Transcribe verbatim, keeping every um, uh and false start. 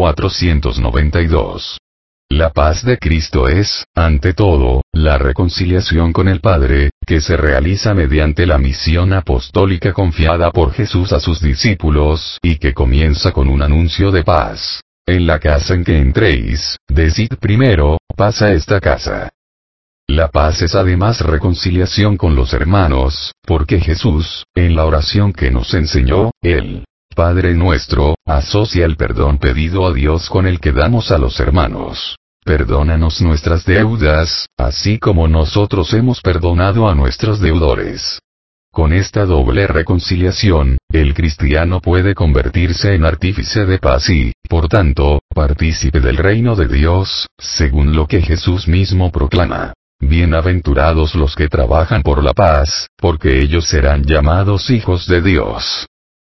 cuatrocientos noventa y dos. La paz de Cristo es, ante todo, la reconciliación con el Padre, que se realiza mediante la misión apostólica confiada por Jesús a sus discípulos, y que comienza con un anuncio de paz. En la casa en que entréis, decid primero, paz a esta casa. La paz es además reconciliación con los hermanos, porque Jesús, en la oración que nos enseñó, el Padre nuestro, asocia el perdón pedido a Dios con el que damos a los hermanos. Perdónanos nuestras deudas, así como nosotros hemos perdonado a nuestros deudores. Con esta doble reconciliación, el cristiano puede convertirse en artífice de paz y, por tanto, partícipe del reino de Dios, según lo que Jesús mismo proclama. Bienaventurados los que trabajan por la paz, porque ellos serán llamados hijos de Dios.